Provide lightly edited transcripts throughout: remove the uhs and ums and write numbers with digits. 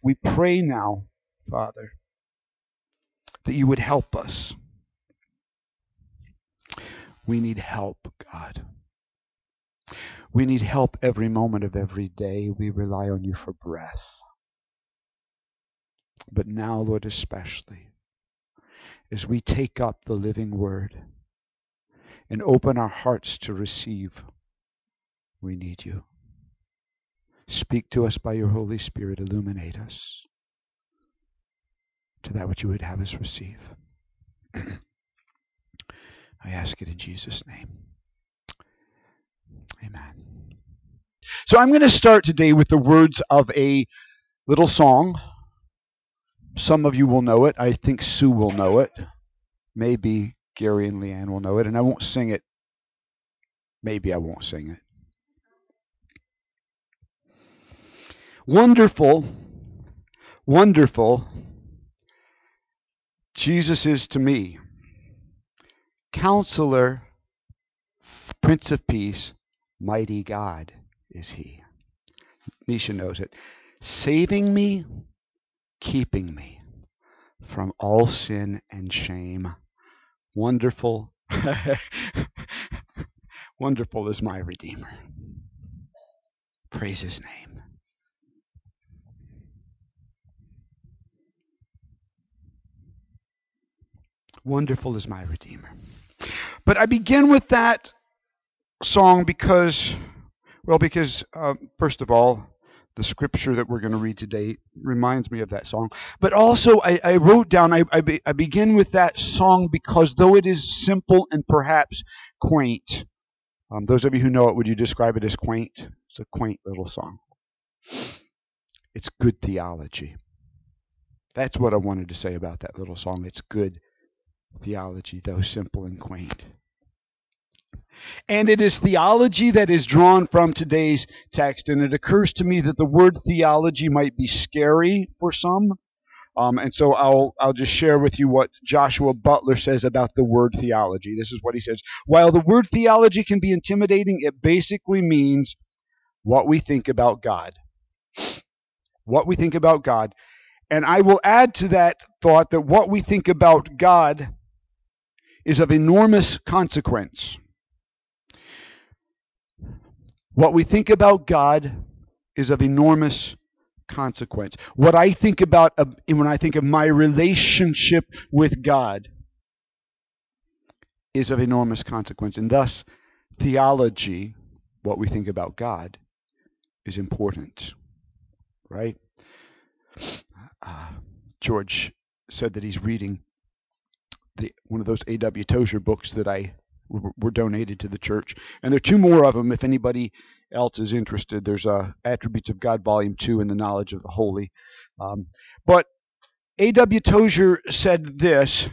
we pray now, Father, that you would help us. We need help, God. We need help every moment of every day. We rely on you for breath. But now, Lord, especially, as we take up the living word and open our hearts to receive, we need you. Speak to us by your Holy Spirit. Illuminate us to that which you would have us receive. I ask it in Jesus' name. Amen. So I'm going to start today with the words of a little song. Some of you will know it. I think Sue will know it. Maybe Gary and Leanne will know it. And I won't sing it. Maybe I won't sing it. Wonderful, wonderful, Jesus is to me. Counselor, Prince of Peace, mighty God is he. Nisha knows it. Saving me, keeping me from all sin and shame. Wonderful, wonderful is my Redeemer. Praise his name. Wonderful is my Redeemer. But I begin with that song because first of all, the scripture that we're going to read today reminds me of that song. But also, I wrote down, I begin with that song because though it is simple and perhaps quaint, those of you who know it, would you describe it as quaint? It's a quaint little song. It's good theology. That's what I wanted to say about that little song. It's good theology, though simple and quaint. And it is theology that is drawn from today's text. And it occurs to me that the word theology might be scary for some. And so I'll just share with you what Joshua Butler says about the word theology. This is what he says. While the word theology can be intimidating, it basically means what we think about God. What we think about God. And I will add to that thought that what we think about God is of enormous consequence. What we think about God is of enormous consequence. What I think about when I think of my relationship with God is of enormous consequence. And thus, theology, what we think about God, is important. Right? George said that he's reading one of those A.W. Tozer books that were donated to the church. And there are two more of them if anybody else is interested. There's Attributes of God, Volume 2, and The Knowledge of the Holy. But A.W. Tozer said this: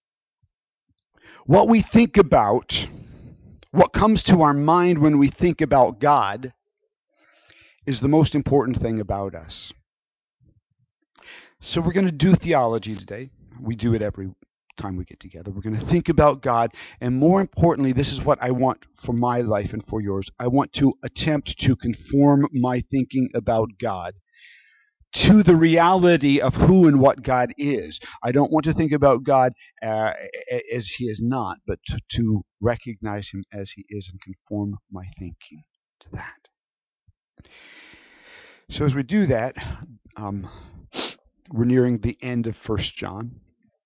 what we think about, what comes to our mind when we think about God, is the most important thing about us. So we're going to do theology today. We do it every time we get together. We're going to think about God, and more importantly, this is what I want for my life and for yours. I want to attempt to conform my thinking about God to the reality of who and what God is. I don't want to think about God as he is not, but to recognize him as he is and conform my thinking to that. So as we do that, we're nearing the end of 1 John.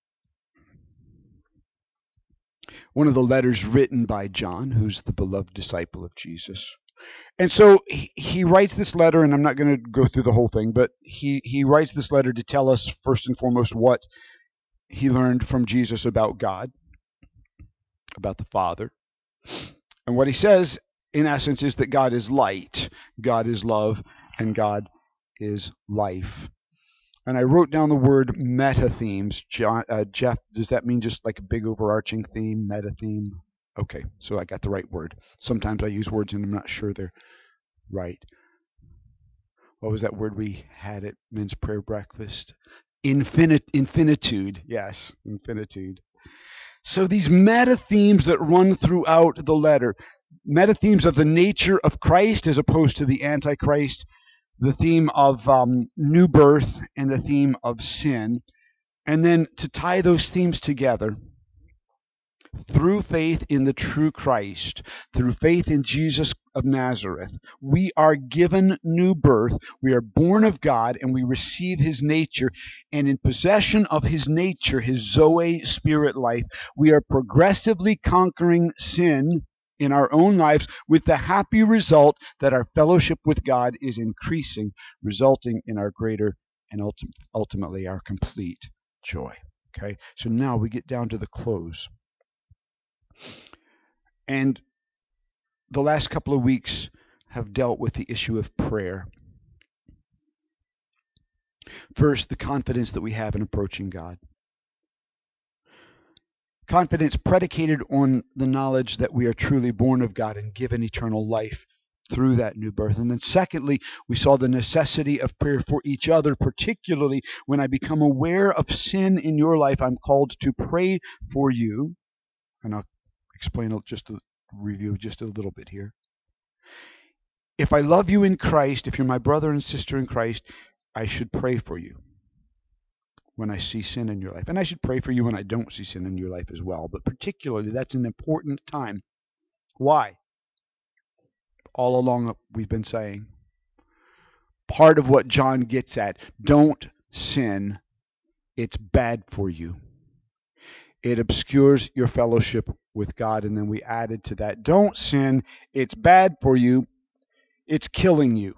One of the letters written by John, who's the beloved disciple of Jesus. And so he writes this letter, and I'm not going to go through the whole thing, but he writes this letter to tell us, first and foremost, what he learned from Jesus about God, about the Father. And what he says, in essence, is that God is light, God is love, and God is life. And I wrote down the word meta-themes. Jeff, does that mean just like a big overarching theme, meta-theme? Okay, so I got the right word. Sometimes I use words and I'm not sure they're right. What was that word we had at men's prayer breakfast? Infinitude. Yes, infinitude. So these meta-themes that run throughout the letter, meta-themes of the nature of Christ as opposed to the Antichrist, the theme of new birth and the theme of sin. And then to tie those themes together, through faith in the true Christ, through faith in Jesus of Nazareth, we are given new birth. We are born of God and we receive his nature. And in possession of his nature, his Zoe spirit life, we are progressively conquering sin in our own lives, with the happy result that our fellowship with God is increasing, resulting in our greater and ultimately our complete joy. Okay, so now we get down to the close. And the last couple of weeks have dealt with the issue of prayer. First, the confidence that we have in approaching God. Confidence predicated on the knowledge that we are truly born of God and given eternal life through that new birth. And then secondly, we saw the necessity of prayer for each other, particularly when I become aware of sin in your life. I'm called to pray for you. And I'll explain just to review just a little bit here. If I love you in Christ, if you're my brother and sister in Christ, I should pray for you when I see sin in your life. And I should pray for you when I don't see sin in your life as well. But particularly, that's an important time. Why? All along we've been saying, part of what John gets at, don't sin. It's bad for you. It obscures your fellowship with God. And then we added to that, don't sin. It's bad for you. It's killing you.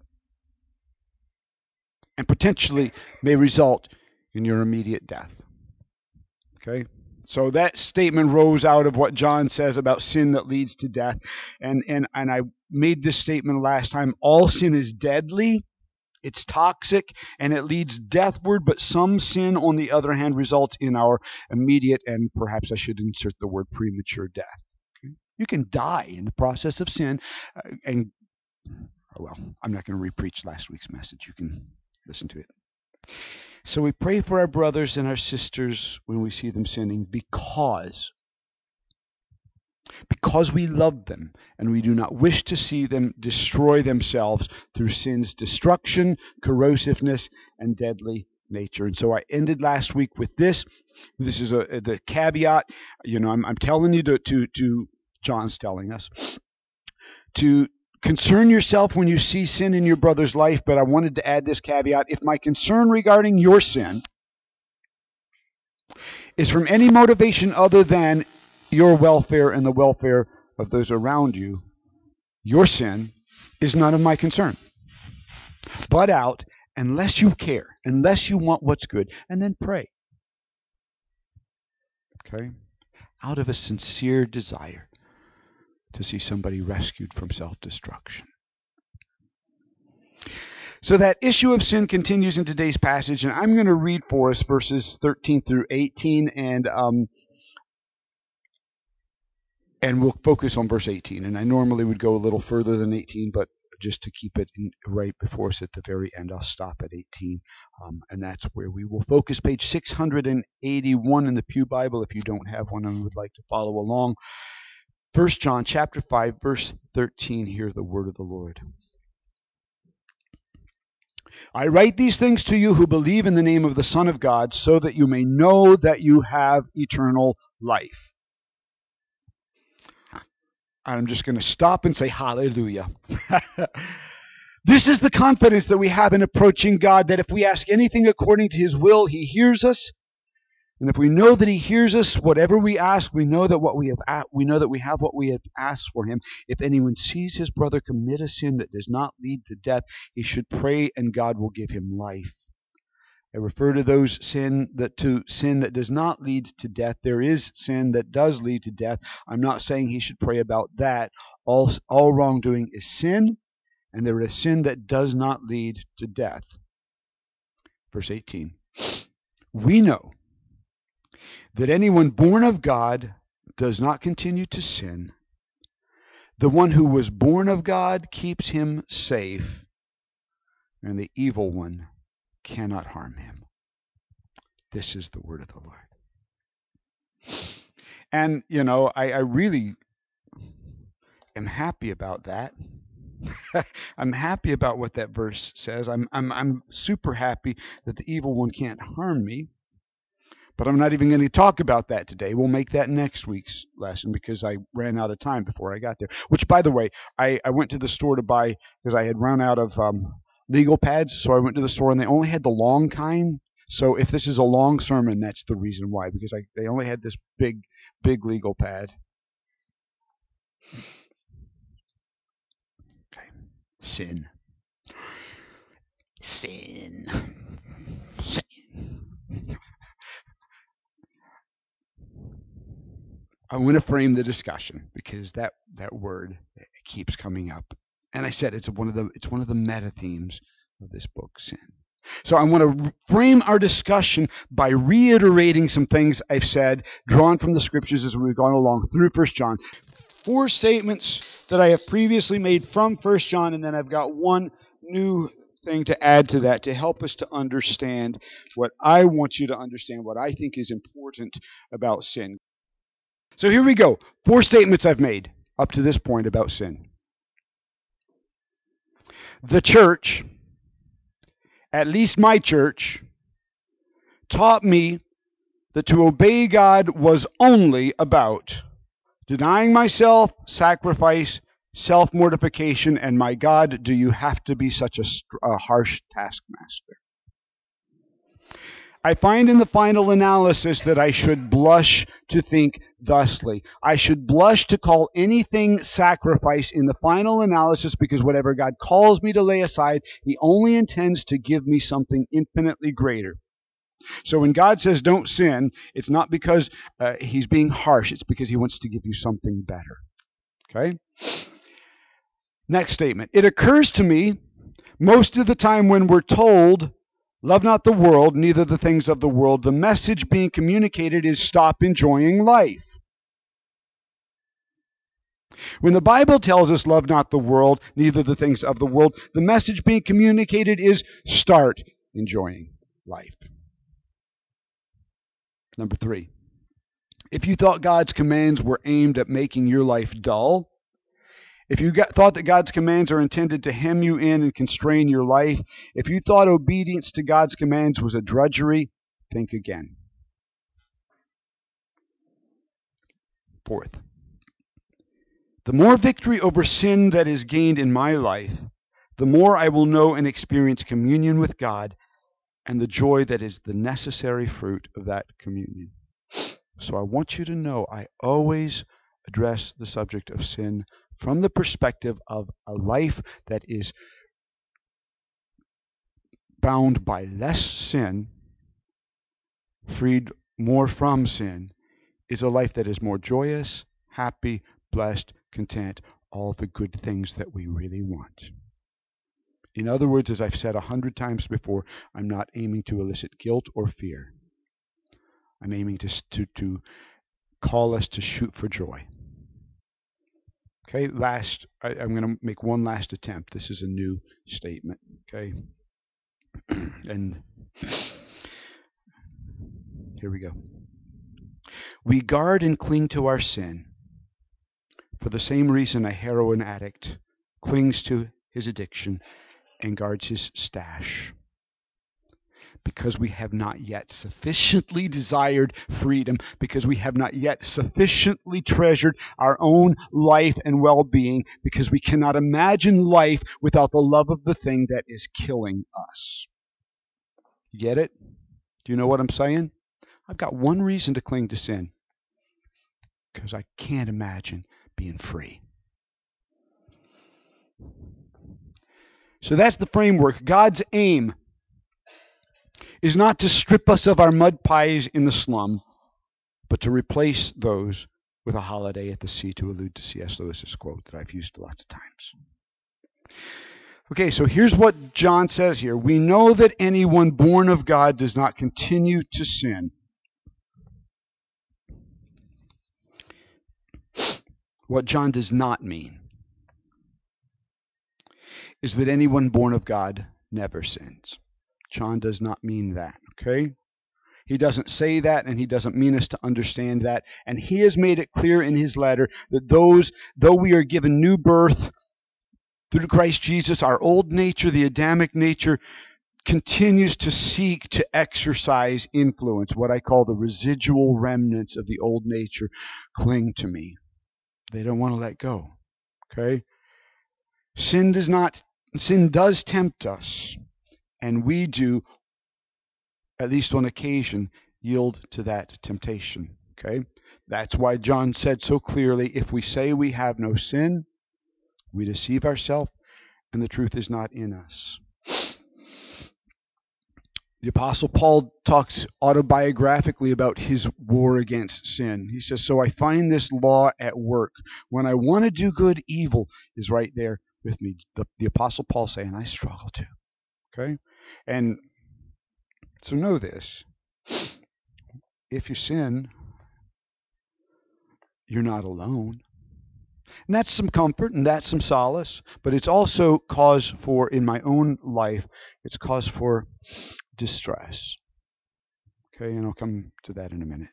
And potentially may result in your immediate death. Okay? So that statement rose out of what John says about sin that leads to death. And I made this statement last time. All sin is deadly. It's toxic and it leads deathward, but some sin, on the other hand, results in our immediate, and perhaps I should insert the word premature death. Okay? You can die in the process of sin. I'm not going to repreach last week's message. You can listen to it. So we pray for our brothers and our sisters when we see them sinning because we love them and we do not wish to see them destroy themselves through sin's destruction, corrosiveness, and deadly nature. And so I ended last week with this. This is the caveat. I'm telling you to John's telling us to concern yourself when you see sin in your brother's life, but I wanted to add this caveat. If my concern regarding your sin is from any motivation other than your welfare and the welfare of those around you, your sin is none of my concern. Butt out unless you care, unless you want what's good, and then pray. Okay? Out of a sincere desire to see somebody rescued from self-destruction. So that issue of sin continues in today's passage, and I'm going to read for us verses 13 through 18, and we'll focus on verse 18. And I normally would go a little further than 18, but just to keep it right before us at the very end, I'll stop at 18. And that's where we will focus. Page 681 in the Pew Bible, if you don't have one and would like to follow along. 1 John chapter 5, verse 13, hear the word of the Lord. I write these things to you who believe in the name of the Son of God, so that you may know that you have eternal life. I'm just going to stop and say hallelujah. This is the confidence that we have in approaching God, that if we ask anything according to his will, he hears us. And if we know that he hears us, whatever we ask, we know that we have what we have asked for him. If anyone sees his brother commit a sin that does not lead to death, he should pray and God will give him life. I refer to sin that does not lead to death. There is sin that does lead to death. I'm not saying he should pray about that. All wrongdoing is sin, and there is sin that does not lead to death. Verse 18. We know that anyone born of God does not continue to sin. The one who was born of God keeps him safe, and the evil one cannot harm him. This is the word of the Lord. And, I really am happy about that. I'm happy about what that verse says. I'm super happy that the evil one can't harm me. But I'm not even going to talk about that today. We'll make that next week's lesson because I ran out of time before I got there. Which, by the way, I went to the store to buy because I had run out of legal pads. So I went to the store and they only had the long kind. So if this is a long sermon, that's the reason why, because they only had this big legal pad. Okay. Sin. I want to frame the discussion because that word keeps coming up, and I said it's one of the meta themes of this book, sin. So I want to frame our discussion by reiterating some things I've said, drawn from the scriptures as we've gone along through 1 John. 4 statements that I have previously made from 1 John, and then I've got one new thing to add to that to help us to understand what I want you to understand, what I think is important about sin. So here we go. 4 statements I've made up to this point about sin. The church, at least my church, taught me that to obey God was only about denying myself, sacrifice, self-mortification, and my God, do you have to be such a harsh taskmaster? I find in the final analysis that I should blush to think thusly. I should blush to call anything sacrifice in the final analysis because whatever God calls me to lay aside, He only intends to give me something infinitely greater. So when God says don't sin, it's not because He's being harsh. It's because He wants to give you something better. Okay? Next statement. It occurs to me most of the time when we're told, love not the world, neither the things of the world, the message being communicated is stop enjoying life. When the Bible tells us love not the world, neither the things of the world, the message being communicated is start enjoying life. Number 3. If you thought God's commands were aimed at making your life dull, if you thought that God's commands are intended to hem you in and constrain your life, if you thought obedience to God's commands was a drudgery, think again. 4th, the more victory over sin that is gained in my life, the more I will know and experience communion with God and the joy that is the necessary fruit of that communion. So I want you to know I always address the subject of sin from the perspective of a life that is bound by less sin, freed more from sin, is a life that is more joyous, happy, blessed, content, all the good things that we really want. In other words, as I've said 100 times before, I'm not aiming to elicit guilt or fear. I'm aiming to call us to shoot for joy. Okay, I'm going to make one last attempt. This is a new statement, okay? And here we go. We guard and cling to our sin for the same reason a heroin addict clings to his addiction and guards his stash. Because we have not yet sufficiently desired freedom, because we have not yet sufficiently treasured our own life and well-being, because we cannot imagine life without the love of the thing that is killing us. You get it? Do you know what I'm saying? I've got one reason to cling to sin, because I can't imagine being free. So that's the framework. God's aim is not to strip us of our mud pies in the slum, but to replace those with a holiday at the sea, to allude to C.S. Lewis's quote that I've used lots of times. Okay, so here's what John says here. We know that anyone born of God does not continue to sin. What John does not mean is that anyone born of God never sins. John does not mean that, okay? He doesn't say that, and he doesn't mean us to understand that. And he has made it clear in his letter that though we are given new birth Through Christ Jesus, our old nature, the Adamic nature, continues to seek to exercise influence. What I call the residual remnants of the old nature cling to me. They don't want to let go. Okay? Sin does tempt us, and we do, at least on occasion, yield to that temptation. Okay? That's why John said so clearly, if we say we have no sin, we deceive ourselves, and the truth is not in us. The Apostle Paul talks autobiographically about his war against sin. He says, so I find this law at work. When I want to do good, evil is right there with me. The Apostle Paul saying, I struggle too. Okay? And so know this. If you sin, you're not alone. And that's some comfort and that's some solace, but it's also cause for, in my own life, it's cause for distress. Okay, and I'll come to that in a minute.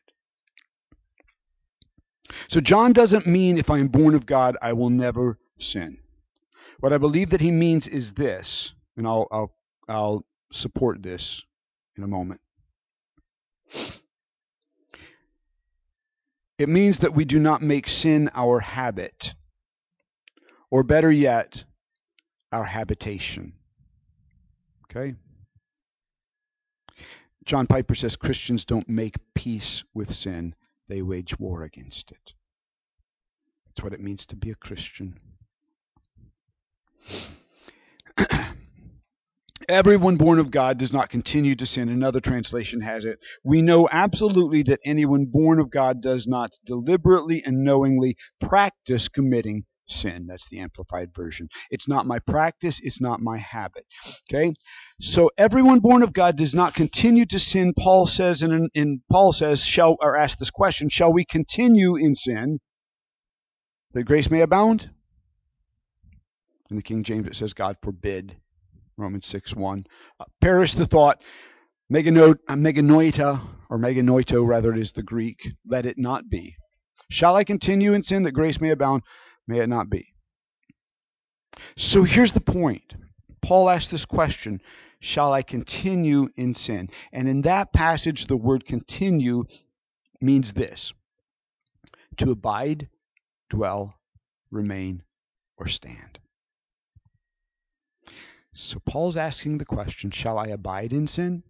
So John doesn't mean if I am born of God, I will never sin. What I believe that he means is this, and I'll support this in a moment. It means that we do not make sin our habit, or better yet, our habitation. Okay? John Piper says Christians don't make peace with sin, they wage war against it. That's what it means to be a Christian. Everyone born of God does not continue to sin. Another translation has it. We know absolutely that anyone born of God does not deliberately and knowingly practice committing sin. That's the Amplified Version. It's not my practice. It's not my habit. Okay? So everyone born of God does not continue to sin. Paul says, asks this question, shall we continue in sin that grace may abound? In the King James it says, God forbid. Romans 6:1. Perish the thought, meganoita, or meganoito, rather it is the Greek, let it not be. Shall I continue in sin that grace may abound? May it not be. So here's the point. Paul asked this question, shall I continue in sin? And in that passage, the word continue means this: to abide, dwell, remain, or stand. So Paul's asking the question, shall I abide in sin?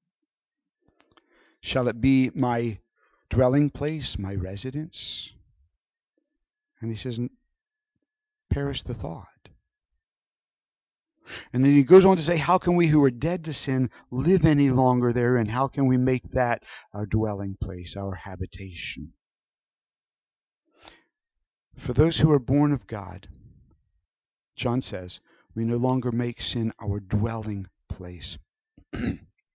Shall it be my dwelling place, my residence? And he says, perish the thought. And then he goes on to say, how can we who are dead to sin live any longer therein? How can we make that our dwelling place, our habitation? For those who are born of God, John says, we no longer make sin our dwelling place. I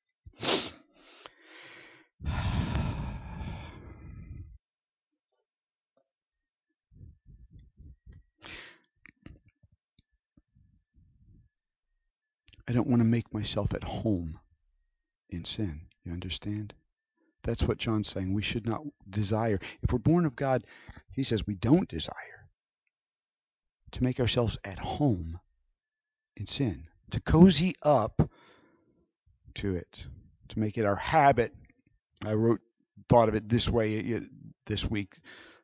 don't want to make myself at home in sin. You understand? That's what John's saying. We should not desire. If we're born of God, he says we don't desire to make ourselves at home in sin, to cozy up to it, to make it our habit. I thought of it this way this week.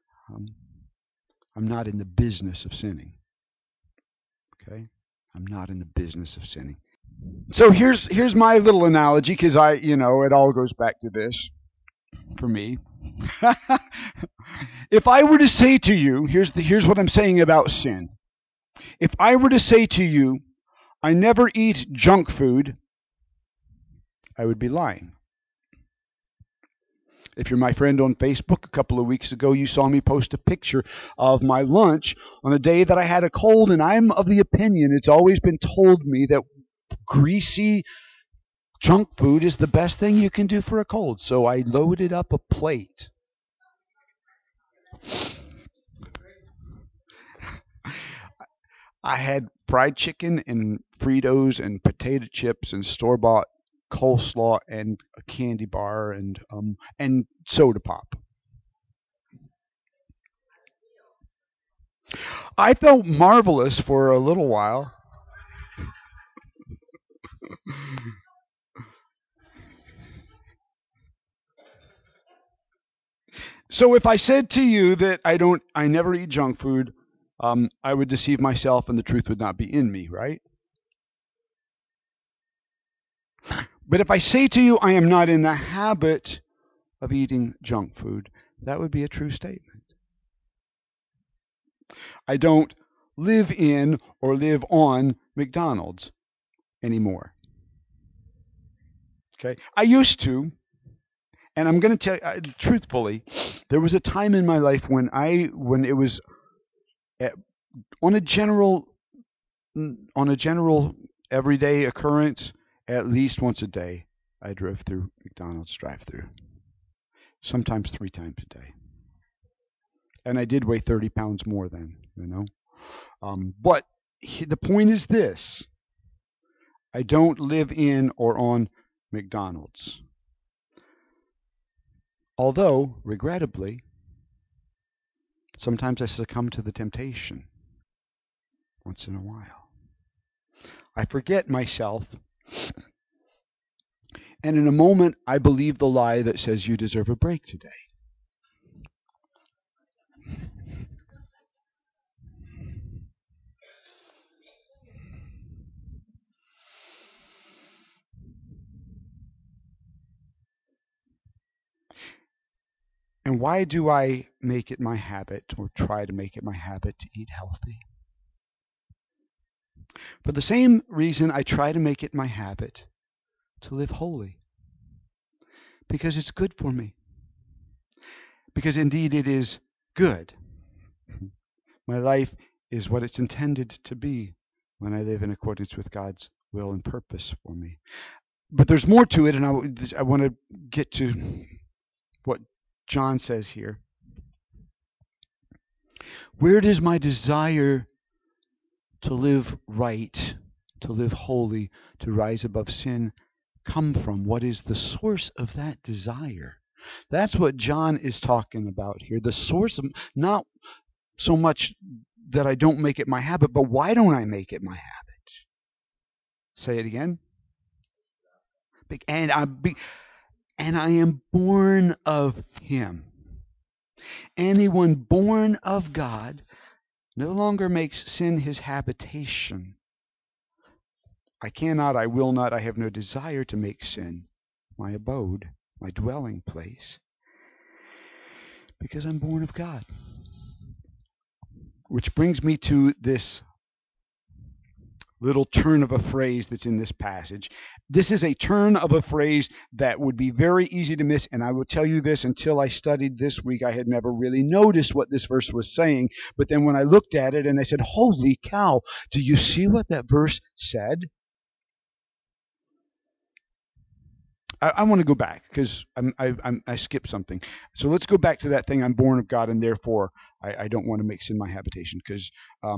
I'm not in the business of sinning. Okay? I'm not in the business of sinning. So here's my little analogy, because it all goes back to this for me. If I were to say to you, here's what I'm saying about sin. If I were to say to you, I never eat junk food, I would be lying. If you're my friend on Facebook, a couple of weeks ago, you saw me post a picture of my lunch on a day that I had a cold, and I'm of the opinion, it's always been told me that greasy junk food is the best thing you can do for a cold. So I loaded up a plate. I had fried chicken and Fritos and potato chips and store-bought coleslaw and a candy bar and soda pop. I felt marvelous for a little while. So if I said to you that I never eat junk food, I would deceive myself and the truth would not be in me, right? But if I say to you I am not in the habit of eating junk food, that would be a true statement. I don't live in or live on McDonald's anymore. Okay? I used to, and I'm going to tell you truthfully, there was a time in my life when it was at, on a general everyday occurrence, at least once a day, I drove through McDonald's drive-through, sometimes 3 times a day, and I did weigh 30 pounds more then, But the point is this: I don't live in or on McDonald's. Although, regrettably, sometimes I succumb to the temptation once in a while. I forget myself, and in a moment I believe the lie that says you deserve a break today. And why do I make it my habit, or try to make it my habit, to eat healthy? For the same reason I try to make it my habit to live holy. Because it's good for me. Because indeed it is good. My life is what it's intended to be when I live in accordance with God's will and purpose for me. But there's more to it, and I want to get to what John says here. Where does my desire to live right, to live holy, to rise above sin come from? What is the source of that desire? That's what John is talking about here. The source of, not so much that I don't make it my habit, but why don't I make it my habit? Say it again. And I am born of him. Anyone born of God no longer makes sin his habitation. I cannot, I will not, I have no desire to make sin my abode, my dwelling place, because I'm born of God. Which brings me to this little turn of a phrase that's in this passage. This is a turn of a phrase that would be very easy to miss, and I will tell you this, until I studied this week, I had never really noticed what this verse was saying. But then when I looked at it and I said, holy cow, do you see what that verse said? I want to go back because I skipped something. So let's go back to that thing, I'm born of God, and therefore I don't want to make sin my habitation, because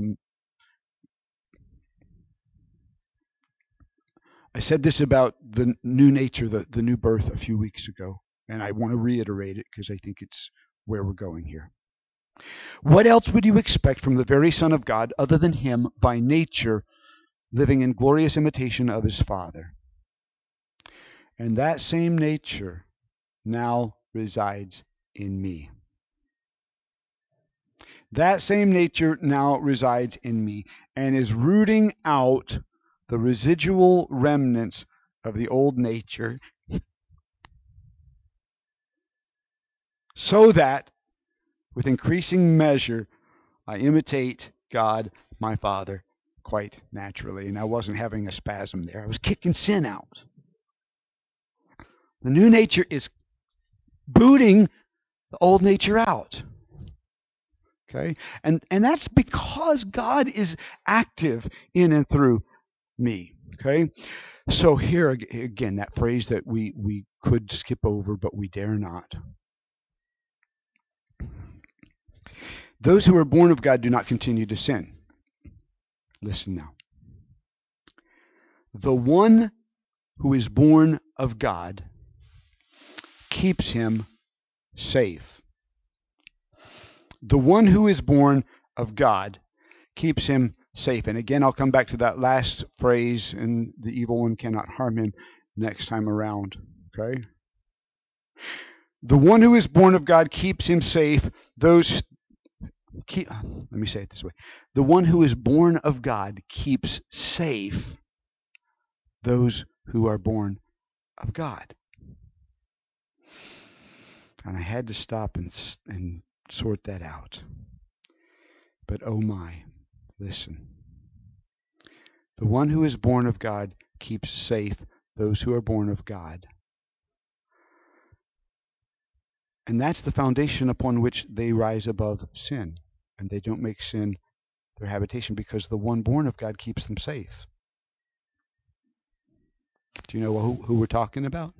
I said this about the new nature, the new birth, a few weeks ago, and I want to reiterate it because I think it's where we're going here. What else would you expect from the very Son of God other than him by nature living in glorious imitation of his Father? And that same nature now resides in me. That same nature now resides in me and is rooting out the residual remnants of the old nature, so that with increasing measure I imitate God, my Father, quite naturally. And I wasn't having a spasm there. I was kicking sin out. The new nature is booting the old nature out. Okay? And that's because God is active in and through me. Okay? So here again, that phrase that we could skip over, but we dare not. Those who are born of God do not continue to sin. Listen now. The one who is born of God keeps him safe. The one who is born of God keeps him safe. And again, I'll come back to that last phrase, and the evil one cannot harm him next time around. Okay? The one who is born of God keeps him safe. Let me say it this way. The one who is born of God keeps safe those who are born of God. And I had to stop and sort that out. But oh my, listen. The one who is born of God keeps safe those who are born of God. And that's the foundation upon which they rise above sin. And they don't make sin their habitation, because the one born of God keeps them safe. Do you know who we're talking about?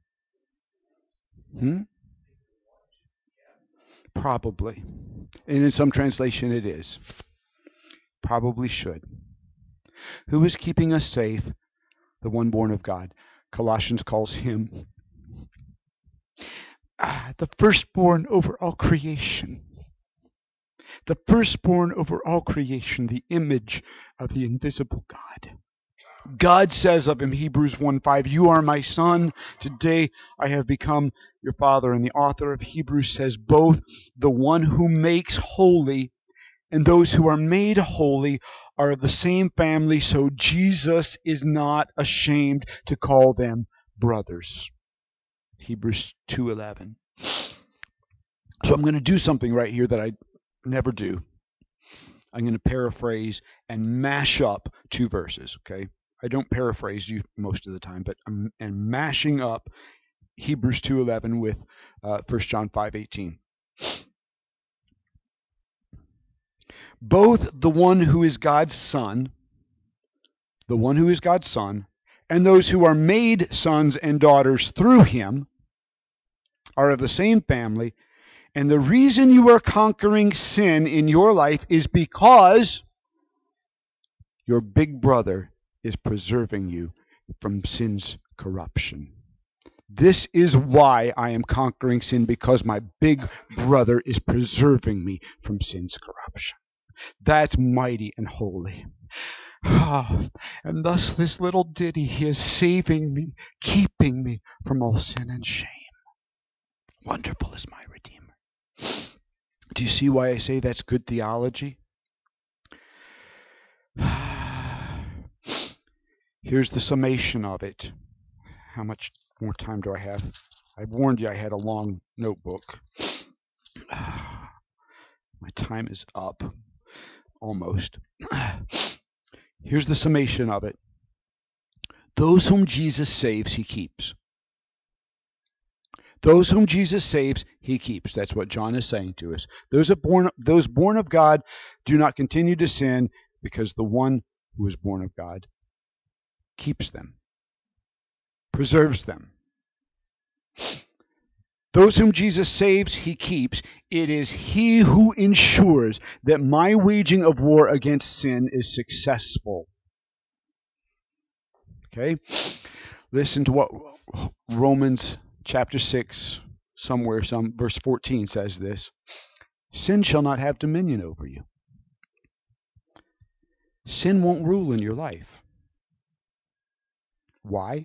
Probably. And in some translation it is. Probably should. Who is keeping us safe? The one born of God. Colossians calls him the firstborn over all creation. The firstborn over all creation, the image of the invisible God. God says of him, Hebrews 1:5, "You are my son, today I have become your father." And the author of Hebrews says, both the one who makes holy and those who are made holy are of the same family, so Jesus is not ashamed to call them brothers. Hebrews 2:11. So I'm going to do something right here that I never do. I'm going to paraphrase and mash up two verses, okay? I don't paraphrase you most of the time, but I'm mashing up Hebrews 2:11 with 1 John 5:18. Both the one who is God's son, and those who are made sons and daughters through him are of the same family. And the reason you are conquering sin in your life is because your big brother is preserving you from sin's corruption. This is why I am conquering sin, because my big brother is preserving me from sin's corruption. That's mighty and holy. And thus this little ditty is saving me, keeping me from all sin and shame. Wonderful is my Redeemer. Do you see why I say that's good theology? Here's the summation of it. How much more time do I have? I warned you I had a long notebook. My time is up. Almost. Here's the summation of it. Those whom Jesus saves, he keeps. Those whom Jesus saves, he keeps. That's what John is saying to us. Those born of God do not continue to sin, because the one who is born of God keeps them, preserves them. Those whom Jesus saves, he keeps. It is he who ensures that my waging of war against sin is successful. Okay? Listen to what Romans chapter 6, verse 14 says this. Sin shall not have dominion over you. Sin won't rule in your life. Why?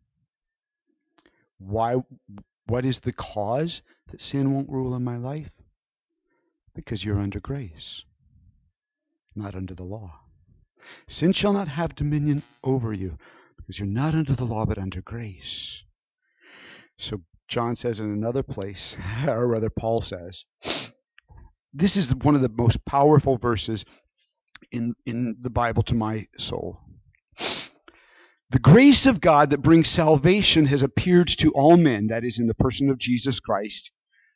What is the cause that sin won't rule in my life? Because you're under grace, not under the law. Sin shall not have dominion over you, because you're not under the law, but under grace. So John says in another place, or rather Paul says, this is one of the most powerful verses in the Bible to my soul. The grace of God that brings salvation has appeared to all men, that is, in the person of Jesus Christ.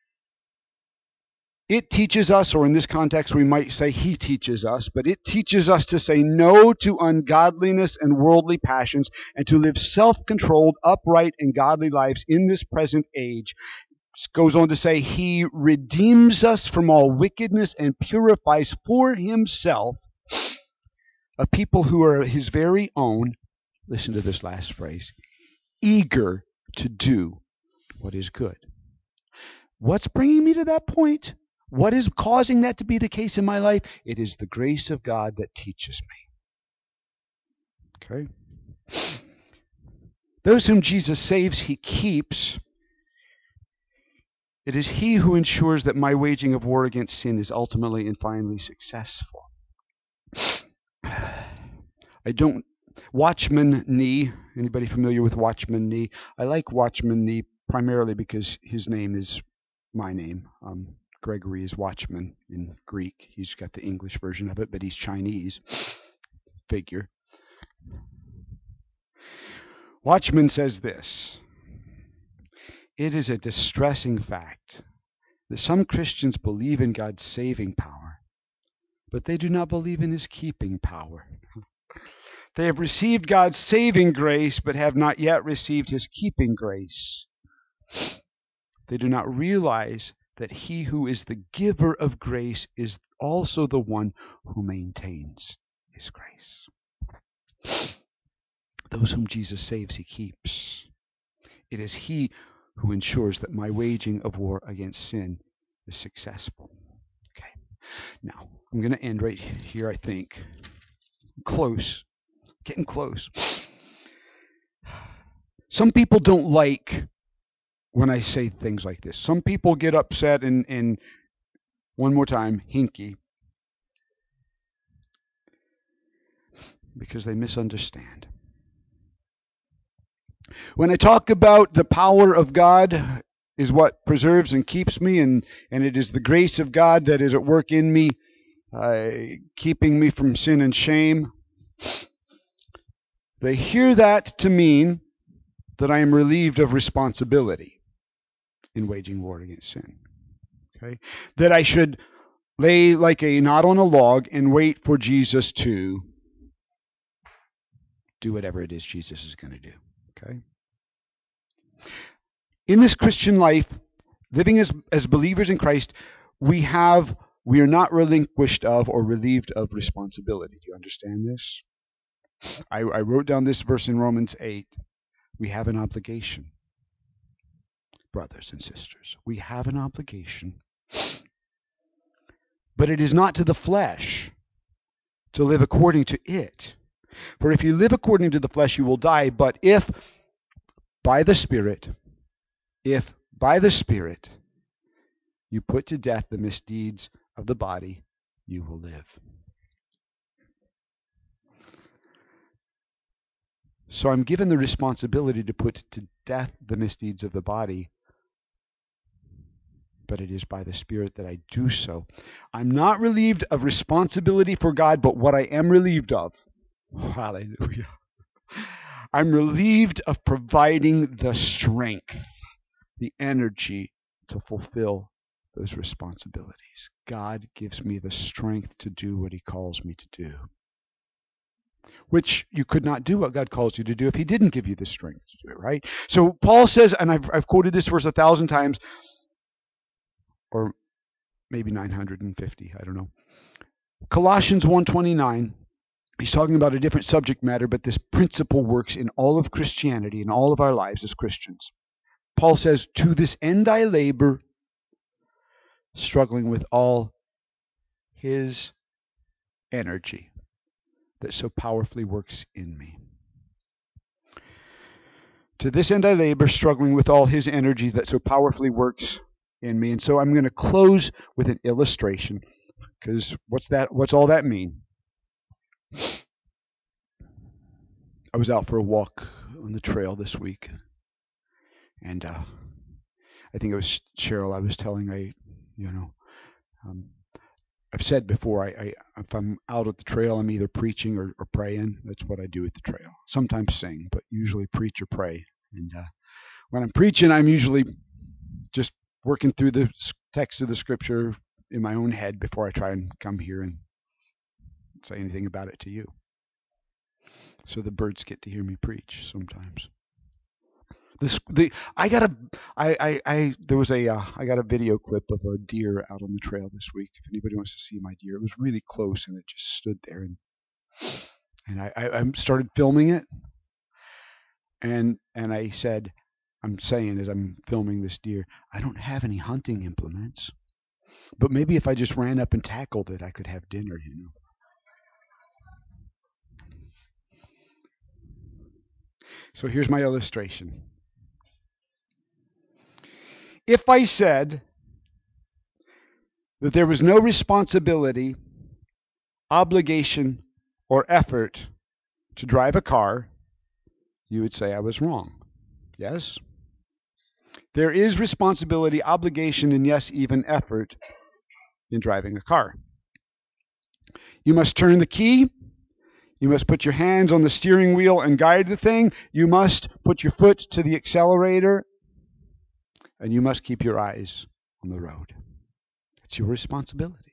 It teaches us, or in this context we might say he teaches us, but it teaches us to say no to ungodliness and worldly passions, and to live self-controlled, upright, and godly lives in this present age. It goes on to say he redeems us from all wickedness and purifies for himself a people who are his very own. Listen to this last phrase. Eager to do what is good. What's bringing me to that point? What is causing that to be the case in my life? It is the grace of God that teaches me. Okay? Those whom Jesus saves, he keeps. It is he who ensures that my waging of war against sin is ultimately and finally successful. I don't. Watchman Nee. Anybody familiar with Watchman Nee? I like Watchman Nee primarily because his name is my name. Gregory is Watchman in Greek. He's got the English version of it, but he's Chinese figure. Watchman says this: it is a distressing fact that some Christians believe in God's saving power, but they do not believe in his keeping power. They have received God's saving grace, but have not yet received his keeping grace. They do not realize that he who is the giver of grace is also the one who maintains his grace. Those whom Jesus saves, he keeps. It is he who ensures that my waging of war against sin is successful. Okay. Now, I'm going to end right here, I think. Close. Getting close. Some people don't like when I say things like this. Some people get upset and one more time, hinky, because they misunderstand. When I talk about the power of God is what preserves and keeps me, and it is the grace of God that is at work in me, keeping me from sin and shame, they hear that to mean that I am relieved of responsibility in waging war against sin. Okay? That I should lay like a knot on a log and wait for Jesus to do whatever it is Jesus is going to do. Okay? In this Christian life, living as believers in Christ, we are not relinquished of or relieved of responsibility. Do you understand this? I wrote down this verse in Romans 8. We have an obligation, brothers and sisters. We have an obligation. But it is not to the flesh to live according to it. For if you live according to the flesh, you will die. But if by the Spirit you put to death the misdeeds of the body, you will live. So I'm given the responsibility to put to death the misdeeds of the body, but it is by the Spirit that I do so. I'm not relieved of responsibility for God, but what I am relieved of, hallelujah, I'm relieved of providing the strength, the energy to fulfill those responsibilities. God gives me the strength to do what he calls me to do, which you could not do what God calls you to do if he didn't give you the strength to do it, right? So Paul says, and I've quoted this verse 1,000 times, or maybe 950, I don't know. Colossians 1:29, he's talking about a different subject matter, but this principle works in all of Christianity, in all of our lives as Christians. Paul says, to this end I labor, struggling with all his energy that so powerfully works in me. To this end I labor, struggling with all his energy that so powerfully works in me. And so I'm going to close with an illustration, because what's all that mean? I was out for a walk on the trail this week, and I think it was Cheryl I was telling. I've said before, if I'm out at the trail, I'm either preaching or praying. That's what I do at the trail. Sometimes sing, but usually preach or pray. And when I'm preaching, I'm usually just working through the text of the scripture in my own head before I try and come here and say anything about it to you. So the birds get to hear me preach sometimes. I got a video clip of a deer out on the trail this week. If anybody wants to see my deer, it was really close and it just stood there, and I started filming it, and I said, I'm saying as I'm filming this deer, I don't have any hunting implements. But maybe if I just ran up and tackled it, I could have dinner, So here's my illustration. If I said that there was no responsibility, obligation, or effort to drive a car, you would say I was wrong. Yes? There is responsibility, obligation, and yes, even effort in driving a car. You must turn the key. You must put your hands on the steering wheel and guide the thing. You must put your foot to the accelerator. And you must keep your eyes on the road. It's your responsibility.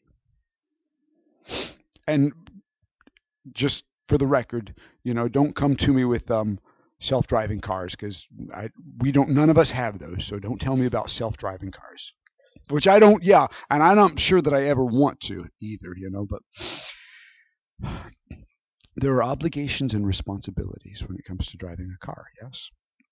And just for the record, don't come to me with self-driving cars, because none of us have those. So don't tell me about self-driving cars, which I don't. Yeah, and I'm not sure that I ever want to either. But there are obligations and responsibilities when it comes to driving a car. Yes.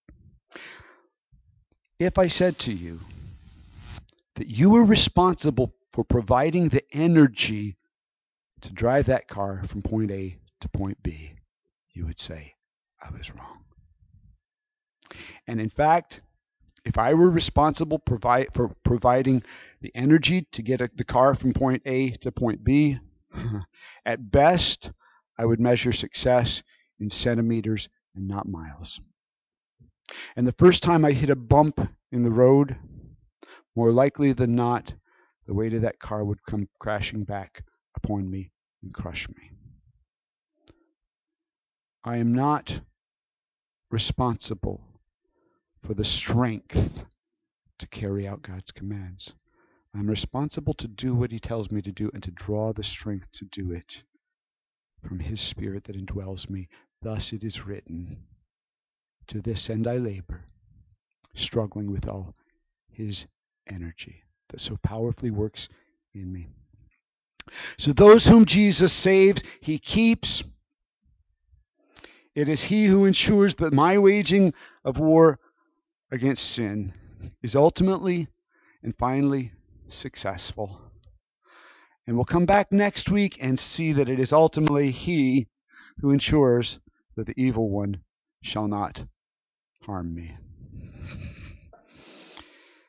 If I said to you that you were responsible for providing the energy to drive that car from point A to point B, you would say I was wrong. And in fact, if I were responsible for providing the energy to get the car from point A to point B, at best, I would measure success in centimeters and not miles. And the first time I hit a bump in the road, more likely than not, the weight of that car would come crashing back upon me and crush me. I am not responsible for the strength to carry out God's commands. I'm responsible to do what He tells me to do and to draw the strength to do it from His Spirit that indwells me. Thus it is written, to this end I labor, struggling with all His energy that so powerfully works in me. So those whom Jesus saves, He keeps. It is He who ensures that my waging of war against sin is ultimately and finally successful. And we'll come back next week and see that it is ultimately He who ensures that the evil one shall not harm me.